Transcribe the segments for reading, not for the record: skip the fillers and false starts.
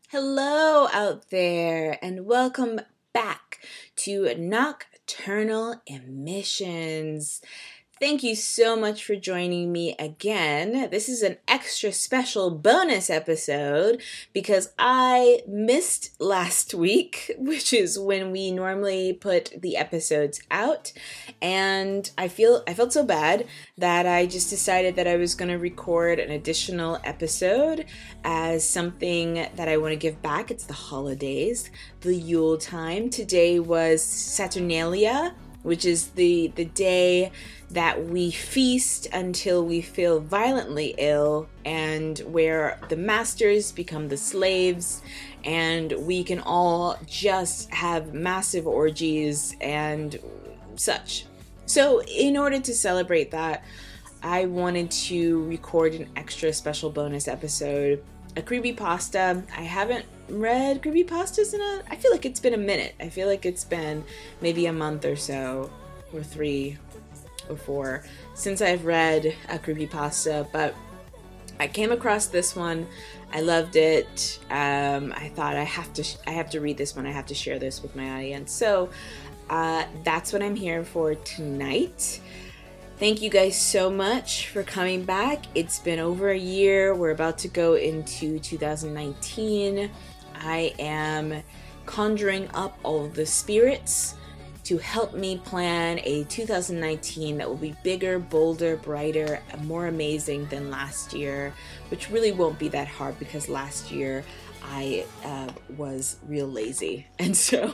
Hello out there, and welcome back to Nocturnal Emissions. Thank you so much for joining me again. This is an extra special bonus episode because I missed last week, which is when we normally put the episodes out. And I felt so bad that I just decided that I was going to record an additional episode as something that I want to give back. It's the holidays, the Yule time. Today was Saturnalia, which is the day that we feast until we feel violently ill, and where the masters become the slaves, and we can all just have massive orgies and such. So in order to celebrate that, I wanted to record an extra special bonus episode, a creepypasta. I haven't read creepypastas I feel like it's been a minute. I feel like it's been maybe a month or so, or 3 or 4, since I've read a creepypasta, but I came across this one. I loved it. I thought I have to read this one. I have to share this with my audience. So that's what I'm here for tonight. Thank you guys so much for coming back. It's been over a year. We're about to go into 2019. I am conjuring up all of the spirits to help me plan a 2019 that will be bigger, bolder, brighter, and more amazing than last year, which really won't be that hard because last year I was real lazy. And so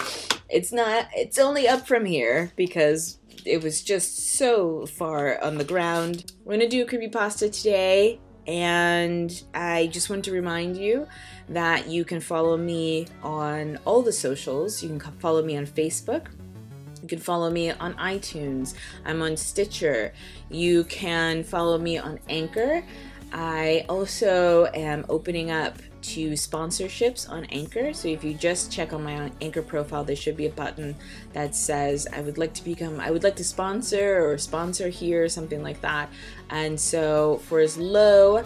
it's only up from here because it was just so far on the ground. We're gonna do a creepypasta today, and I just want to remind you that you can follow me on all the socials. You can follow me on Facebook. You can follow me on iTunes. I'm on Stitcher. You can follow me on Anchor. I also am opening up to sponsorships on Anchor. So if you just check on my Anchor profile, there should be a button that says I would like to sponsor, or sponsor here, or something like that. And so for as low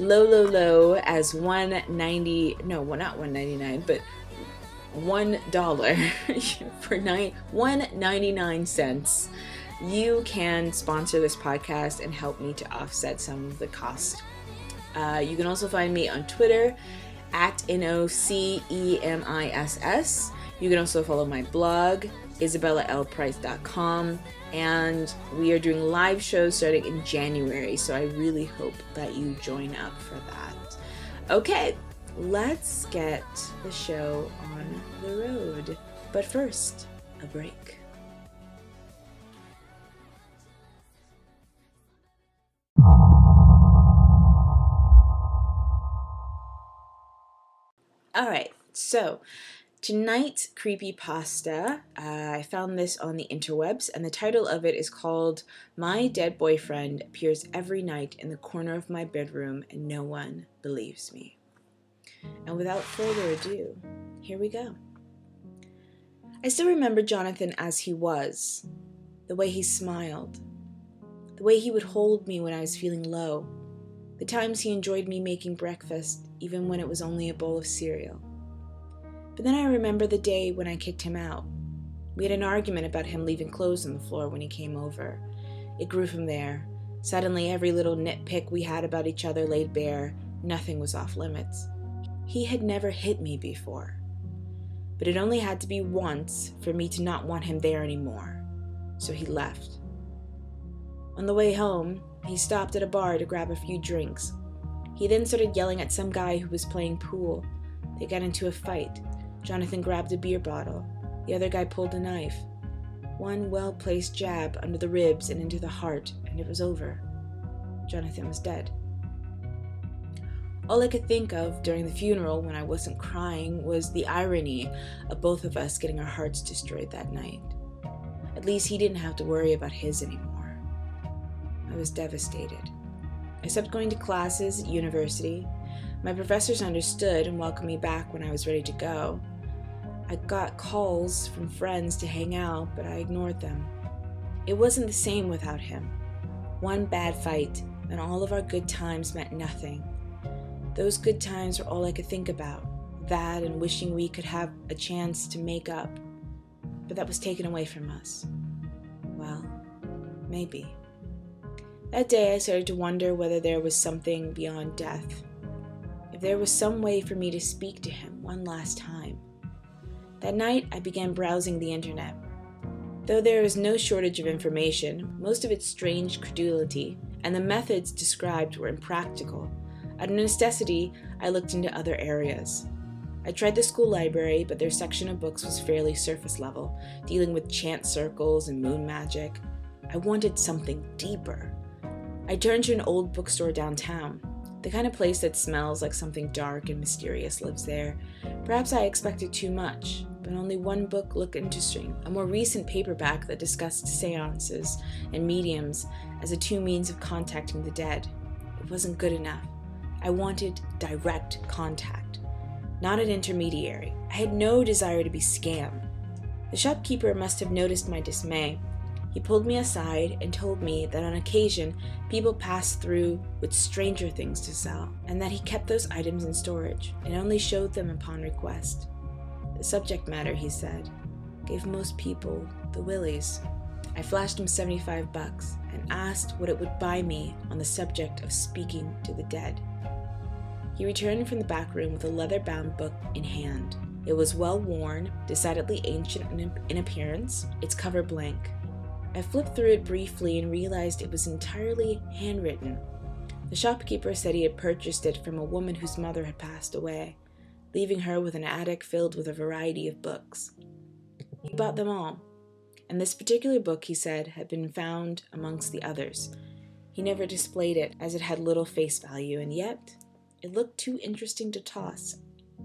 as $1.90, no, well, not $1.99, but $1 for 1.99 cents, you can sponsor this podcast and help me to offset some of the cost. You can also find me on Twitter at NOCEMISS. You can also follow my blog, IsabellaLPrice.com, and we are doing live shows starting in January, so I really hope that you join up for that. Okay, let's get the show on the road. But first, a break. Alright, so tonight's creepypasta, I found this on the interwebs, and the title of it is called My Dead Boyfriend Appears Every Night in the Corner of My Bedroom and No One Believes Me. And without further ado, here we go. I still remember Jonathan as he was, the way he smiled, the way he would hold me when I was feeling low, the times he enjoyed me making breakfast, even when it was only a bowl of cereal. But then I remember the day when I kicked him out. We had an argument about him leaving clothes on the floor when he came over. It grew from there. Suddenly, every little nitpick we had about each other laid bare. Nothing was off limits. He had never hit me before. But it only had to be once for me to not want him there anymore. So he left. On the way home, he stopped at a bar to grab a few drinks. He then started yelling at some guy who was playing pool. They got into a fight. Jonathan grabbed a beer bottle. The other guy pulled a knife. One well-placed jab under the ribs and into the heart, and it was over. Jonathan was dead. All I could think of during the funeral when I wasn't crying was the irony of both of us getting our hearts destroyed that night. At least he didn't have to worry about his anymore. I was devastated. I stopped going to classes at university. My professors understood and welcomed me back when I was ready to go. I got calls from friends to hang out, but I ignored them. It wasn't the same without him. One bad fight, and all of our good times meant nothing. Those good times were all I could think about. that and wishing we could have a chance to make up. But that was taken away from us. Well, maybe. That day I started to wonder whether there was something beyond death. If there was some way for me to speak to him one last time. That night I began browsing the internet. Though there is no shortage of information, most of it strange credulity, and the methods described were impractical. Out of necessity, I looked into other areas. I tried the school library, but their section of books was fairly surface level, dealing with chant circles and moon magic. I wanted something deeper. I turned to an old bookstore downtown, the kind of place that smells like something dark and mysterious lives there. Perhaps I expected too much, but only one book looked interesting, a more recent paperback that discussed seances and mediums as the two means of contacting the dead. It wasn't good enough. I wanted direct contact, not an intermediary. I had no desire to be scammed. The shopkeeper must have noticed my dismay. He pulled me aside and told me that on occasion people passed through with stranger things to sell, and that he kept those items in storage and only showed them upon request. The subject matter, he said, gave most people the willies. I flashed him $75 and asked what it would buy me on the subject of speaking to the dead. He returned from the back room with a leather-bound book in hand. It was well worn, decidedly ancient in appearance, its cover blank. I flipped through it briefly and realized it was entirely handwritten. The shopkeeper said he had purchased it from a woman whose mother had passed away, leaving her with an attic filled with a variety of books. He bought them all, and this particular book, he said, had been found amongst the others. He never displayed it, as it had little face value, and yet it looked too interesting to toss.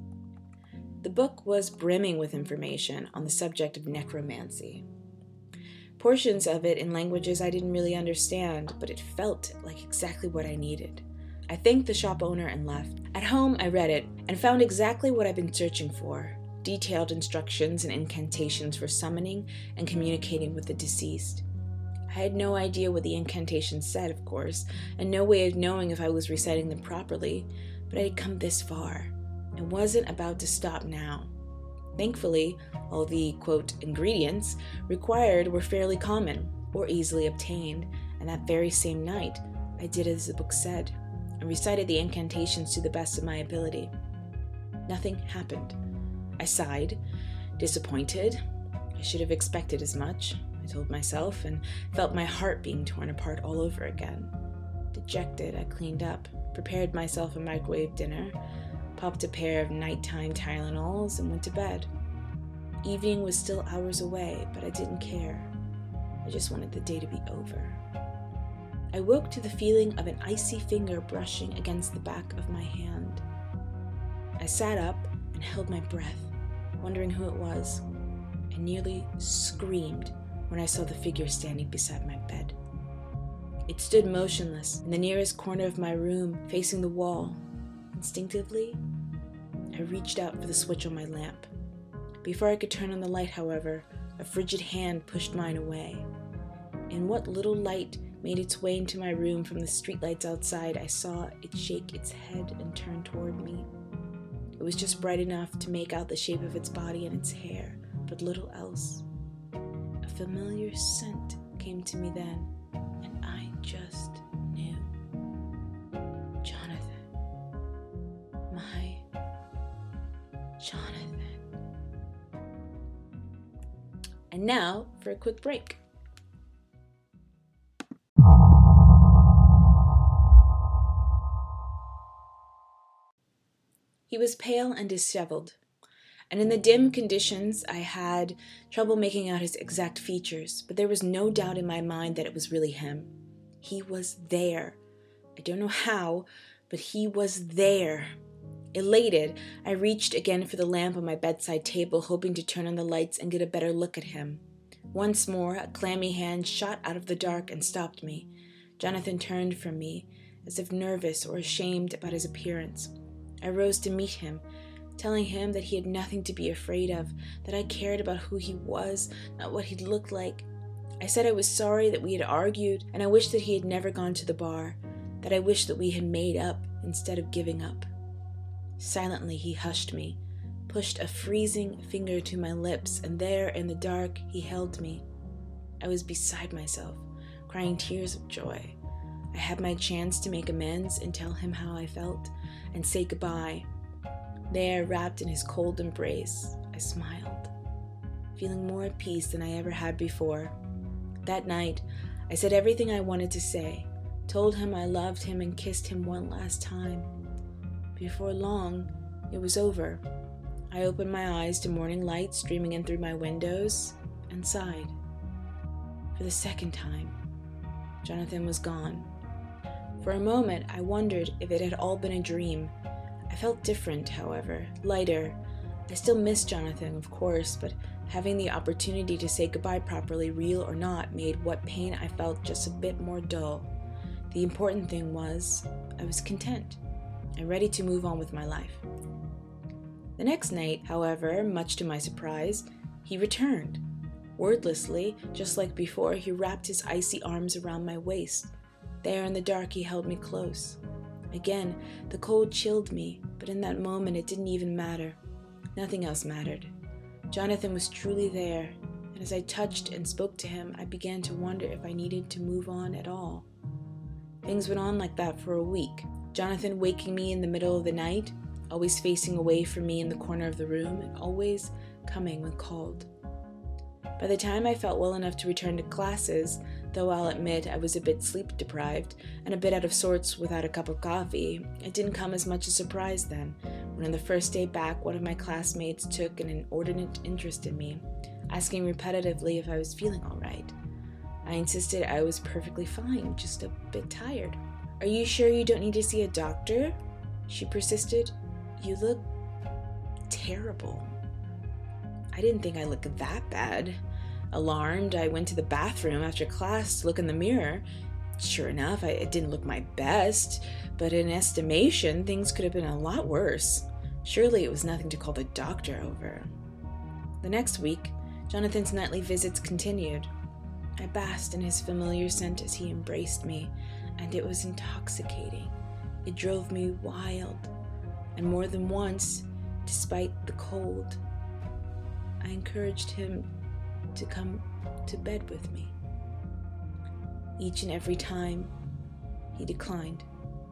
The book was brimming with information on the subject of necromancy. Portions of it in languages I didn't really understand, but it felt like exactly what I needed. I thanked the shop owner and left. At home, I read it and found exactly what I've been searching for: detailed instructions and incantations for summoning and communicating with the deceased. I had no idea what the incantations said, of course, and no way of knowing if I was reciting them properly, but I had come this far and wasn't about to stop now. Thankfully, all the, quote, ingredients required were fairly common or easily obtained, and that very same night, I did as the book said and recited the incantations to the best of my ability. Nothing happened. I sighed, disappointed. I should have expected as much, I told myself, and felt my heart being torn apart all over again. Dejected, I cleaned up, prepared myself a microwave dinner, popped a pair of nighttime Tylenols, and went to bed. Evening was still hours away, but I didn't care. I just wanted the day to be over. I woke to the feeling of an icy finger brushing against the back of my hand. I sat up and held my breath, wondering who it was. I nearly screamed when I saw the figure standing beside my bed. It stood motionless in the nearest corner of my room, facing the wall. Instinctively, I reached out for the switch on my lamp. Before I could turn on the light, however, a frigid hand pushed mine away. In what little light made its way into my room from the streetlights outside, I saw it shake its head and turn toward me. It was just bright enough to make out the shape of its body and its hair, but little else. A familiar scent came to me then, and I just knew. Jonathan. My Jonathan. And now for a quick break. He was pale and disheveled, and in the dim conditions I had trouble making out his exact features, but there was no doubt in my mind that it was really him. He was there. I don't know how, but he was there. Elated, I reached again for the lamp on my bedside table, hoping to turn on the lights and get a better look at him. Once more, a clammy hand shot out of the dark and stopped me. Jonathan turned from me, as if nervous or ashamed about his appearance. I rose to meet him, telling him that he had nothing to be afraid of, that I cared about who he was, not what he looked like. I said I was sorry that we had argued, and I wished that he had never gone to the bar, that I wished that we had made up instead of giving up. Silently, he hushed me, pushed a freezing finger to my lips, and there in the dark he held me. I was beside myself, crying tears of joy. I had my chance to make amends and tell him how I felt, and say goodbye. There, wrapped in his cold embrace, I smiled, feeling more at peace than I ever had before. That night, I said everything I wanted to say, told him I loved him, and kissed him one last time. Before long, it was over. I opened my eyes to morning light streaming in through my windows and sighed. For the second time, Jonathan was gone. For a moment, I wondered if it had all been a dream. I felt different, however, lighter. I still missed Jonathan, of course, but having the opportunity to say goodbye properly, real or not, made what pain I felt just a bit more dull. The important thing was, I was content and ready to move on with my life. The next night, however, much to my surprise, he returned. Wordlessly, just like before, he wrapped his icy arms around my waist. There in the dark, he held me close. Again, the cold chilled me, but in that moment it didn't even matter. Nothing else mattered. Jonathan was truly there, and as I touched and spoke to him, I began to wonder if I needed to move on at all. Things went on like that for a week. Jonathan waking me in the middle of the night, always facing away from me in the corner of the room, and always coming when called. By the time I felt well enough to return to classes, though I'll admit I was a bit sleep-deprived and a bit out of sorts without a cup of coffee, it didn't come as much a surprise then, when on the first day back, one of my classmates took an inordinate interest in me, asking repetitively if I was feeling all right. I insisted I was perfectly fine, just a bit tired. "Are you sure you don't need to see a doctor?" she persisted. "You look terrible." I didn't think I looked that bad. Alarmed, I went to the bathroom after class to look in the mirror. Sure enough, it didn't look my best, but in estimation, things could have been a lot worse. Surely it was nothing to call the doctor over. The next week, Jonathan's nightly visits continued. I basked in his familiar scent as he embraced me, and it was intoxicating. It drove me wild, and more than once, despite the cold, I encouraged him to come to bed with me. Each and every time, he declined,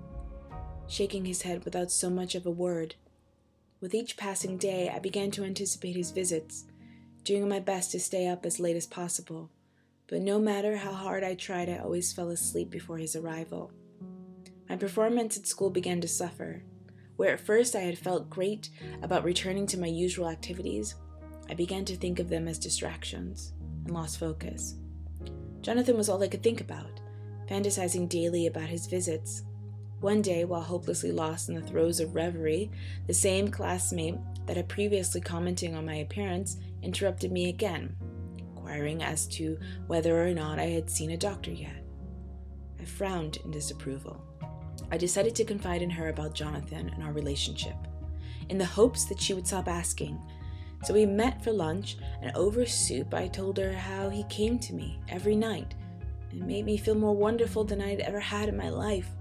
shaking his head without so much of a word. With each passing day, I began to anticipate his visits, doing my best to stay up as late as possible. But no matter how hard I tried, I always fell asleep before his arrival. My performance at school began to suffer. Where at first I had felt great about returning to my usual activities, I began to think of them as distractions and lost focus. Jonathan was all I could think about, fantasizing daily about his visits. One day, while hopelessly lost in the throes of reverie, the same classmate that had previously commented on my appearance interrupted me again, inquiring as to whether or not I had seen a doctor yet. I frowned in disapproval. I decided to confide in her about Jonathan and our relationship, in the hopes that she would stop asking. So we met for lunch, and over soup I told her how he came to me every night and made me feel more wonderful than I'd ever had in my life.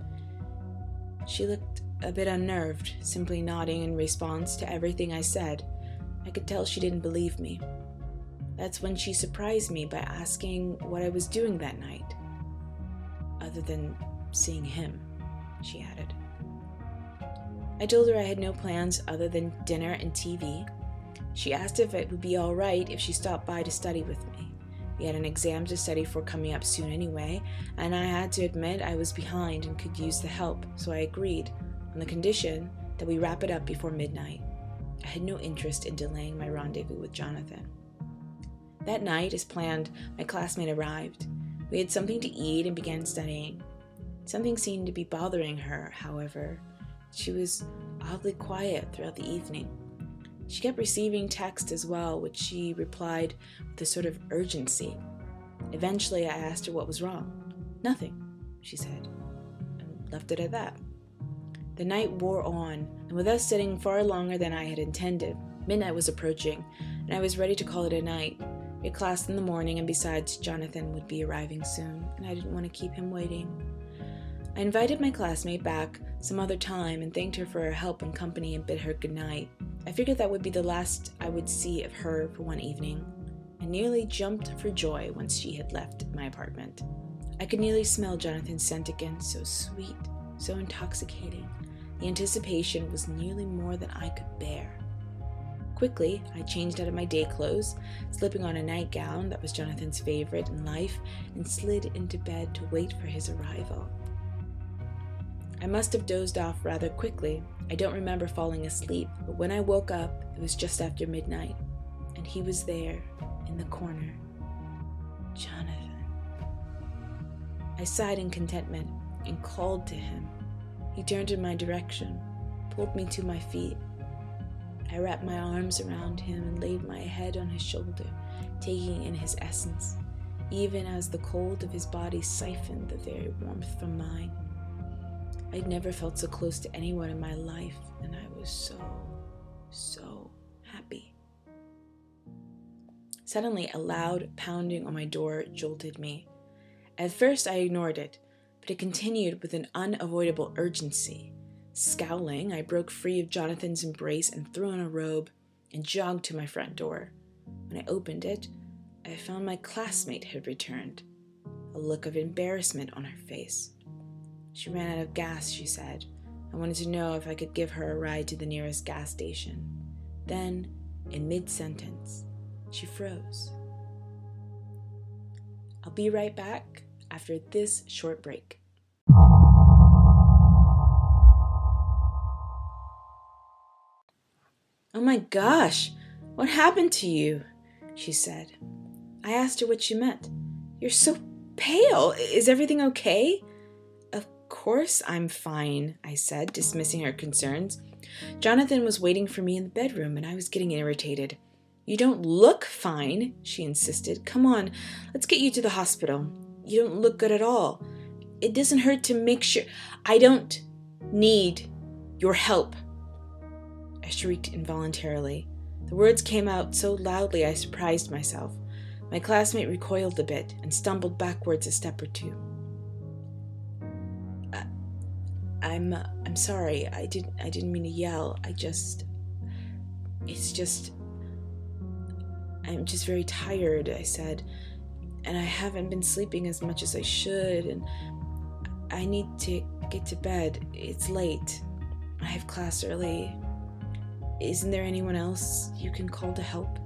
She looked a bit unnerved, simply nodding in response to everything I said. I could tell she didn't believe me. That's when she surprised me by asking what I was doing that night. "Other than seeing him," she added. I told her I had no plans other than dinner and TV. She asked if it would be all right if she stopped by to study with me. We had an exam to study for coming up soon anyway, and I had to admit I was behind and could use the help, so I agreed, on the condition that we wrap it up before midnight. I had no interest in delaying my rendezvous with Jonathan. That night, as planned, my classmate arrived. We had something to eat and began studying. Something seemed to be bothering her, however. She was oddly quiet throughout the evening. She kept receiving texts as well, which she replied with a sort of urgency. Eventually, I asked her what was wrong. "Nothing," she said, and left it at that. The night wore on, and with us sitting far longer than I had intended, midnight was approaching, and I was ready to call it a night. We had class in the morning, and besides, Jonathan would be arriving soon, and I didn't want to keep him waiting. I invited my classmate back some other time and thanked her for her help and company and bid her goodnight. I figured that would be the last I would see of her for one evening. I nearly jumped for joy once she had left my apartment. I could nearly smell Jonathan's scent again, so sweet, so intoxicating. The anticipation was nearly more than I could bear. Quickly, I changed out of my day clothes, slipping on a nightgown that was Jonathan's favorite in life, and slid into bed to wait for his arrival. I must have dozed off rather quickly. I don't remember falling asleep, but when I woke up, it was just after midnight, and he was there, in the corner. Jonathan. I sighed in contentment and called to him. He turned in my direction, pulled me to my feet. I wrapped my arms around him and laid my head on his shoulder, taking in his essence, even as the cold of his body siphoned the very warmth from mine. I'd never felt so close to anyone in my life, and I was so happy. Suddenly, a loud pounding on my door jolted me. At first, I ignored it, but it continued with an unavoidable urgency. Scowling, I broke free of Jonathan's embrace and threw on a robe and jogged to my front door. When I opened it, I found my classmate had returned, a look of embarrassment on her face. She ran out of gas, she said. I wanted to know if I could give her a ride to the nearest gas station. Then, in mid-sentence, she froze. I'll be right back after this short break. "Oh my gosh, what happened to you?" she said. I asked her what she meant. "You're so pale. Is everything okay?" "Of course I'm fine," I said, dismissing her concerns. Jonathan was waiting for me in the bedroom, and I was getting irritated. "You don't look fine," she insisted. "Come on, let's get you to the hospital. You don't look good at all. It doesn't hurt to make sure—" "I don't need your help," I shrieked involuntarily. The words came out so loudly I surprised myself. My classmate recoiled a bit and stumbled backwards a step or two. I'm sorry. I didn't mean to yell. I'm just very tired," I said, "and I haven't been sleeping as much as I should, and I need to get to bed. It's late. I have class early. Isn't there anyone else you can call to help?"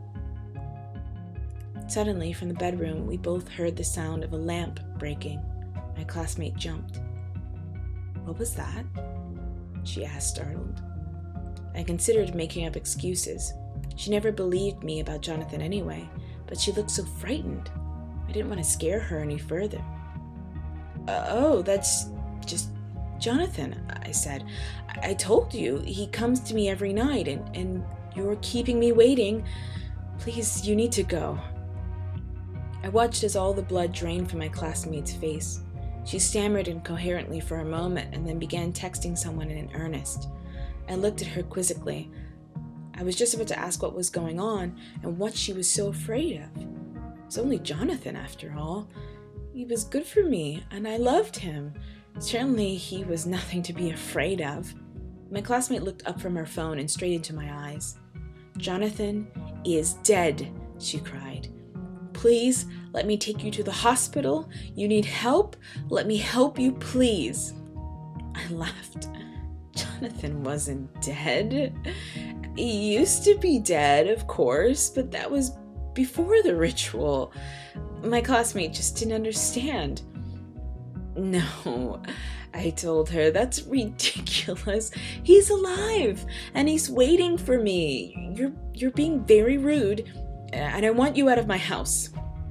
Suddenly, from the bedroom, we both heard the sound of a lamp breaking. My classmate jumped. "What was that?" she asked, startled. I considered making up excuses. She never believed me about Jonathan anyway, but she looked so frightened. I didn't want to scare her any further. "Oh, that's just Jonathan," I said. I told you, he comes to me every night, and you're keeping me waiting. Please, you need to go." I watched as all the blood drained from my classmate's face. She stammered incoherently for a moment and then began texting someone in earnest. I looked at her quizzically. I was just about to ask what was going on and what she was so afraid of. It was only Jonathan, after all. He was good for me, and I loved him. Certainly, he was nothing to be afraid of. My classmate looked up from her phone and straight into my eyes. "Jonathan is dead," she cried. "Please, let me take you to the hospital. You need help? Let me help you, please." I laughed. Jonathan wasn't dead. He used to be dead, of course, but that was before the ritual. My classmate just didn't understand. "No," I told her, "that's ridiculous. He's alive, and he's waiting for me. You're being very rude, and I want you out of my house."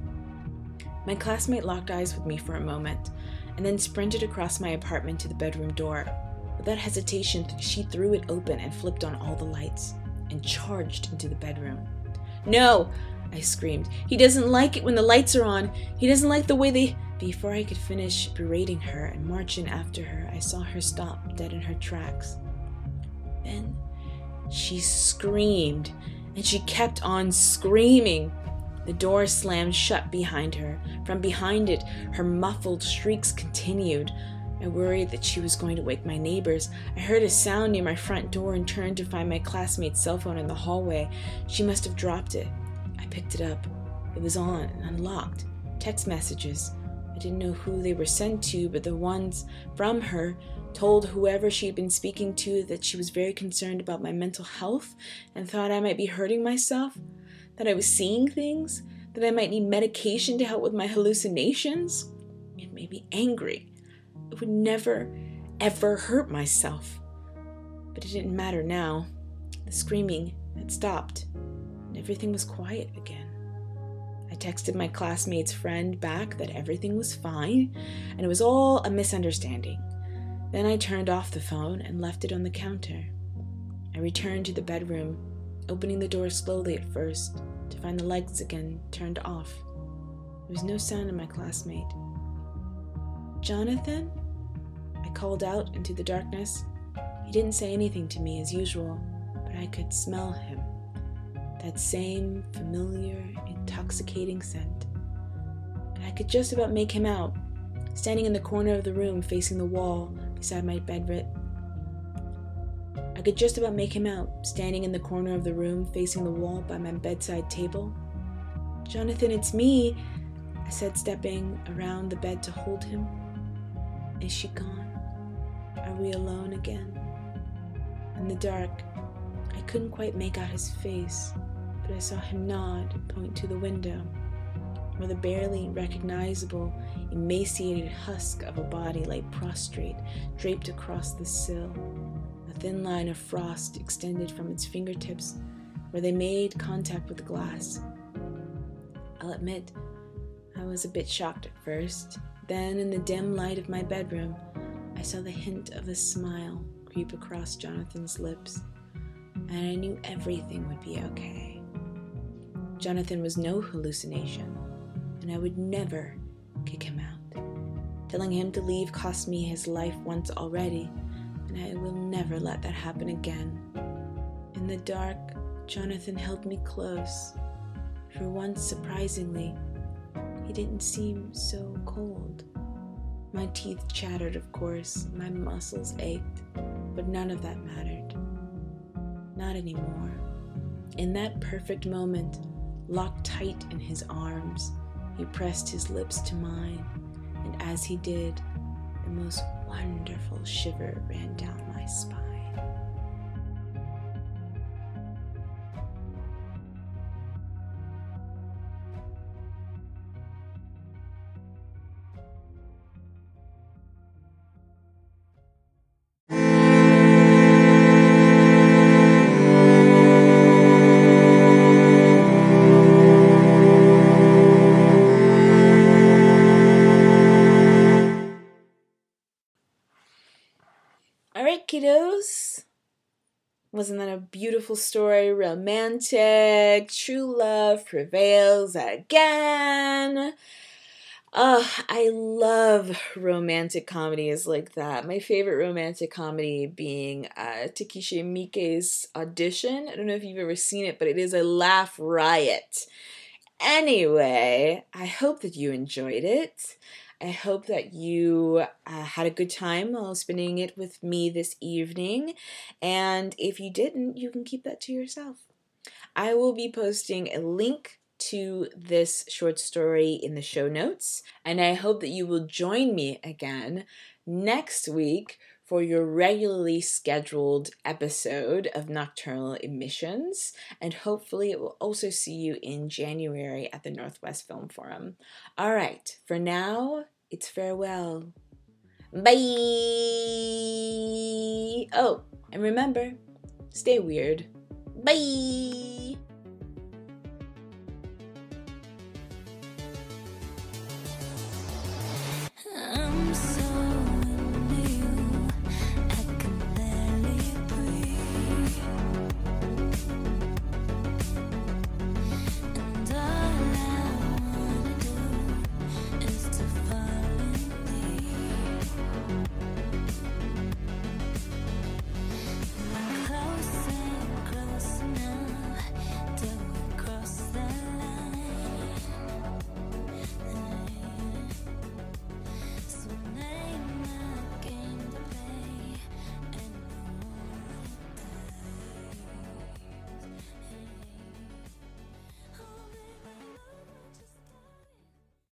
My classmate locked eyes with me for a moment, and then sprinted across my apartment to the bedroom door. Without hesitation, she threw it open and flipped on all the lights, and charged into the bedroom. "No!" I screamed. "He doesn't like it when the lights are on. He doesn't like the way they—" Before I could finish berating her and march in after her, I saw her stop dead in her tracks. Then she screamed, and she kept on screaming. The door slammed shut behind her. From behind it, her muffled shrieks continued. I worried that she was going to wake my neighbors. I heard a sound near my front door and turned to find my classmate's cell phone in the hallway. She must have dropped it. I picked it up. It was on and unlocked. Text messages. I didn't know who they were sent to, but the ones from her told whoever she had been speaking to that she was very concerned about my mental health and thought I might be hurting myself, that I was seeing things, that I might need medication to help with my hallucinations. It made me angry. I would never, ever hurt myself. But it didn't matter now. The screaming had stopped, and everything was quiet again. I texted my classmate's friend back that everything was fine, and it was all a misunderstanding. Then I turned off the phone and left it on the counter. I returned to the bedroom, opening the door slowly at first, to find the lights again turned off. There was no sound of my classmate. "Jonathan?" I called out into the darkness. He didn't say anything to me as usual, but I could smell him. That same familiar, intoxicating scent. And I could just about make him out, standing in the corner of the room facing the wall beside my bed. I could just about make him out, standing in the corner of the room facing the wall by my bedside table. "Jonathan, it's me," I said, stepping around the bed to hold him. "Is she gone? Are we alone again?" In the dark, I couldn't quite make out his face, but I saw him nod and point to the window, where the barely recognizable, emaciated husk of a body lay prostrate, draped across the sill. A thin line of frost extended from its fingertips where they made contact with the glass. I'll admit, I was a bit shocked at first. Then, in the dim light of my bedroom, I saw the hint of a smile creep across Jonathan's lips, and I knew everything would be okay. Jonathan was no hallucination, and I would never kick him out. Telling him to leave cost me his life once already, and I will never let that happen again. In the dark, Jonathan held me close. For once, surprisingly, he didn't seem so cold. My teeth chattered, of course, my muscles ached, but none of that mattered. Not anymore. In that perfect moment, locked tight in his arms, he pressed his lips to mine, and as he did, the most wonderful shiver ran down my spine. All right, kiddos. Wasn't that a beautiful story? Romantic, true love prevails again. I love romantic comedies like that. My favorite romantic comedy being Takeshi Miike's Audition. I don't know if you've ever seen it, but it is a laugh riot. Anyway, I hope that you enjoyed it. I hope that you had a good time while spending it with me this evening. And if you didn't, you can keep that to yourself. I will be posting a link to this short story in the show notes. And I hope that you will join me again next week for your regularly scheduled episode of Nocturnal Emissions, and hopefully it will also see you in January at the Northwest Film Forum. All right, for now, it's farewell. Bye! Oh, and remember, stay weird. Bye!